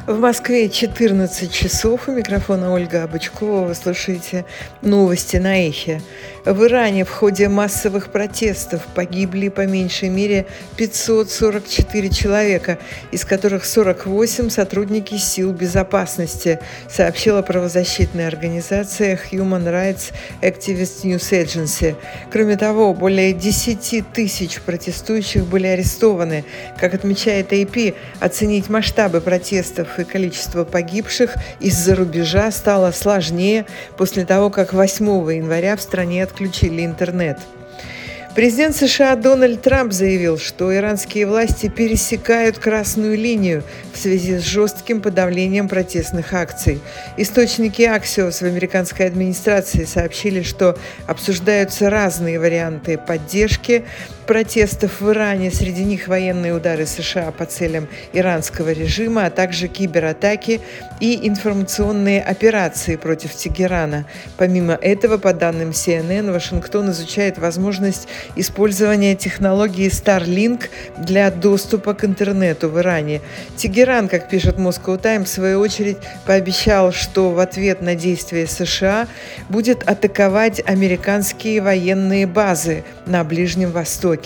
В Москве 14 часов. У микрофона Ольга Обычкова. Вы слушаете новости на Эхе. В Иране в ходе массовых протестов погибли по меньшей мере 544 человека, из которых 48 сотрудники сил безопасности, сообщила правозащитная организация Human Rights Activist News Agency. Кроме того, более 10 тысяч протестующих были арестованы. Как отмечает AP, оценить масштабы протестов и количество погибших из-за рубежа стало сложнее после того, как 8 января в стране отключили интернет. Президент США Дональд Трамп заявил, что иранские власти пересекают красную линию в связи с жестким подавлением протестных акций. Источники Axios в американской администрации сообщили, что обсуждаются разные варианты поддержки протестов в Иране, среди них военные удары США по целям иранского режима, а также кибератаки и информационные операции против Тегерана. Помимо этого, по данным CNN, Вашингтон изучает возможность использования технологии Starlink для доступа к интернету в Иране. Тегеран, как пишет Moscow Times, в свою очередь пообещал, что в ответ на действия США будет атаковать американские военные базы на Ближнем Востоке.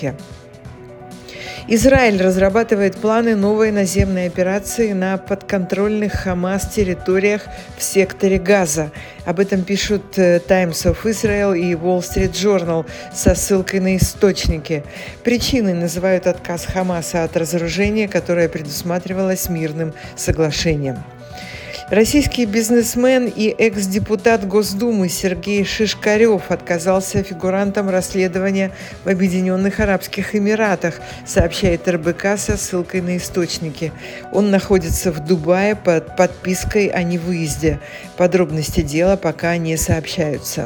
Израиль разрабатывает планы новой наземной операции на подконтрольных Хамас территориях в секторе Газа. Об этом пишут Times of Israel и Wall Street Journal со ссылкой на источники. Причиной называют отказ Хамаса от разоружения, которое предусматривалось мирным соглашением. Российский бизнесмен и экс-депутат Госдумы Сергей Шишкарев отказался фигурантом расследования в Объединенных Арабских Эмиратах, сообщает РБК со ссылкой на источники. Он находится в Дубае под подпиской о невыезде. Подробности дела пока не сообщаются.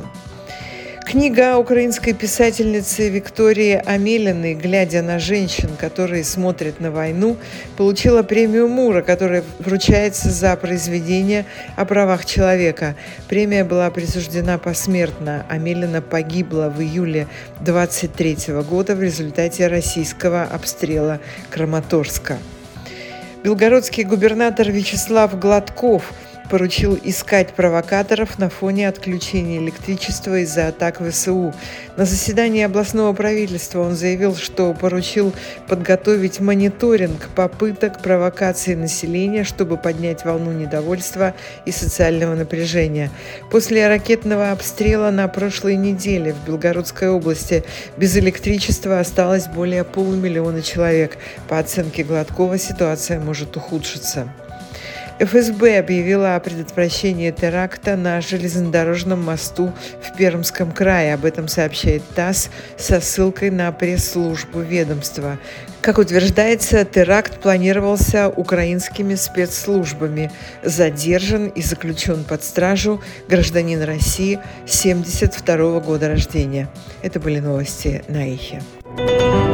Книга украинской писательницы Виктории Амелиной «Глядя на женщин, которые смотрят на войну», получила премию Мура, которая вручается за произведение о правах человека. Премия была присуждена посмертно. Амелина погибла в июле 23 года в результате российского обстрела Краматорска. Белгородский губернатор Вячеслав Гладков поручил искать провокаторов на фоне отключения электричества из-за атак ВСУ. На заседании областного правительства он заявил, что поручил подготовить мониторинг попыток провокации населения, чтобы поднять волну недовольства и социального напряжения. После ракетного обстрела на прошлой неделе в Белгородской области без электричества осталось более 500 000 человек. По оценке Гладкова, ситуация может ухудшиться. ФСБ объявила о предотвращении теракта на железнодорожном мосту в Пермском крае. Об этом сообщает ТАСС со ссылкой на пресс-службу ведомства. Как утверждается, теракт планировался украинскими спецслужбами. Задержан и заключен под стражу гражданин России 1972 года рождения. Это были новости на Эхе.